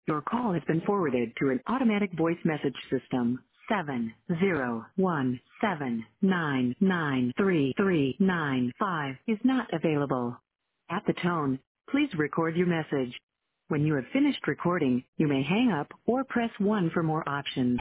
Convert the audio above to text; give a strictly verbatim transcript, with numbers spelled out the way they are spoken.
Your call has been forwarded to an automatic voice message system. Seven zero one seven nine nine three three nine five is not available. At the tone, please record your message. When you have finished recording, you may hang up or press one for more options.